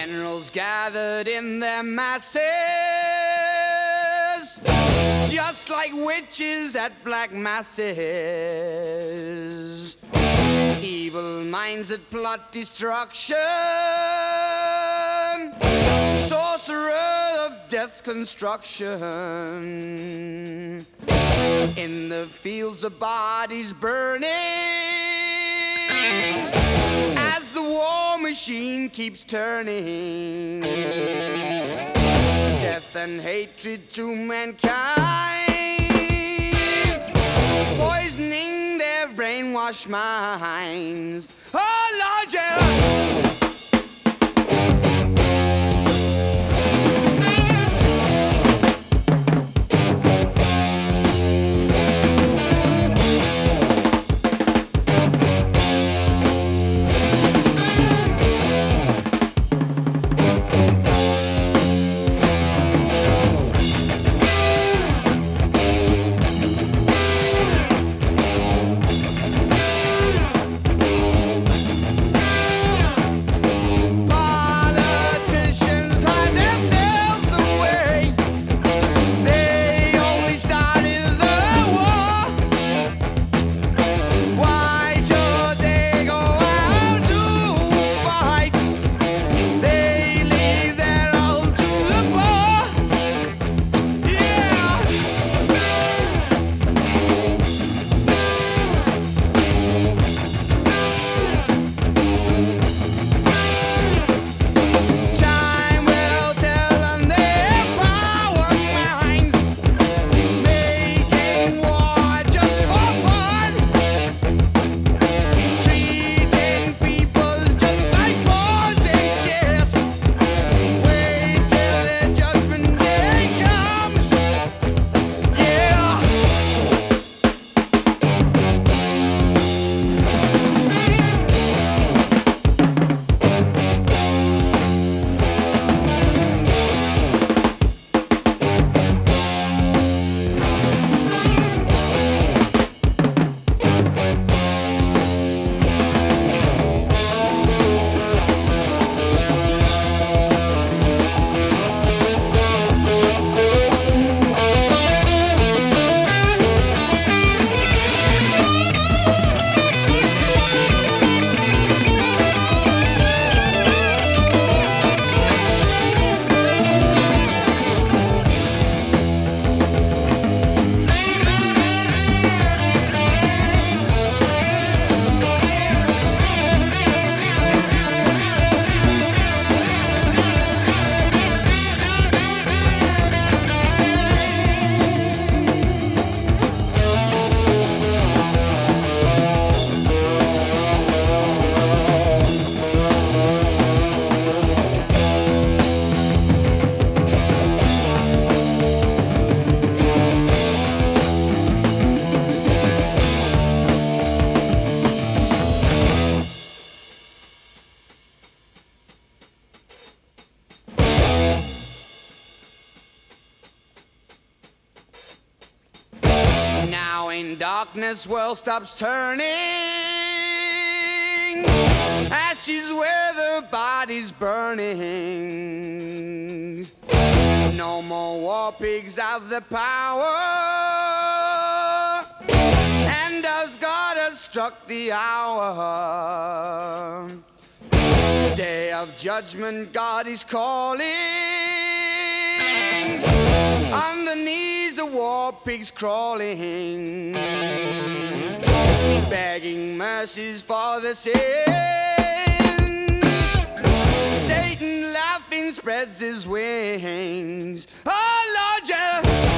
Generals gathered in their masses, just like witches at black masses. Evil minds that plot destruction, sorcerer of death's construction. In the fields of bodies burning, as the war machine keeps turning. Death and hatred to mankind, poisoning their brainwashed minds. Oh Lord, yeah. In darkness, world stops turning, ashes where the body's burning. No more war pigs have the power, and as God has struck the hour, day of judgment God is calling. Underneath the war pigs crawling, begging mercies for the sins. Satan laughing spreads his wings. Oh Lord, yeah.